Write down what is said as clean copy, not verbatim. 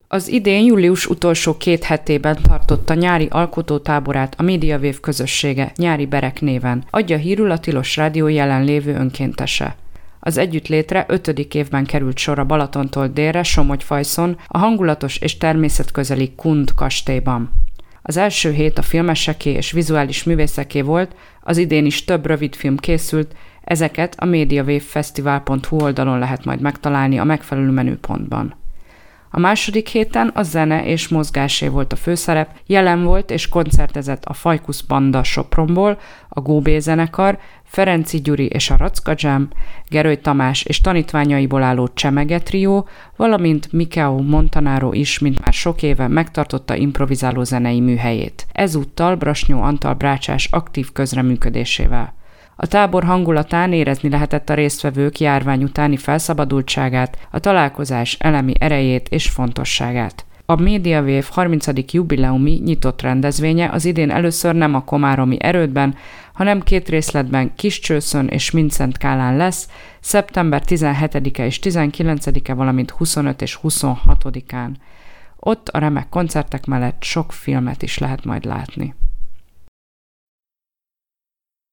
Az idén július utolsó 2 hetében tartotta nyári alkotótáborát a MediaWave közössége Nyári Berek néven, adja hírül a Tilos Rádió jelenlévő önkéntese. Az együttlétre 5. évben került sor a Balatontól délre Somogyfajszon, a hangulatos és természetközeli Kund kastélyban. Az első hét a filmeseké és vizuális művészeké volt, az idén is több rövidfilm készült, ezeket a mediawavefestival.hu oldalon lehet majd megtalálni a megfelelő menüpontban. A második héten a zene és mozgásé volt a főszerep, jelen volt és koncertezett a Fajkusz Banda Sopronból, a Góbé zenekar, Ferenci Gyuri és a Racka Jam, Gerőly Tamás és tanítványaiból álló Csemege trió, valamint Mikeo Montanaro is, mint már sok éve megtartotta improvizáló zenei műhelyét. Ezúttal Brasnyó Antal brácsás aktív közreműködésével. A tábor hangulatán érezni lehetett a résztvevők járvány utáni felszabadultságát, a találkozás elemi erejét és fontosságát. A MediaWave 30. jubileumi nyitott rendezvénye az idén először nem a komáromi Erődben, hanem 2 részletben Kiscsőszön és Mindszentkálán lesz, szeptember 17-e és 19-e, valamint 25 és 26-án. Ott a remek koncertek mellett sok filmet is lehet majd látni.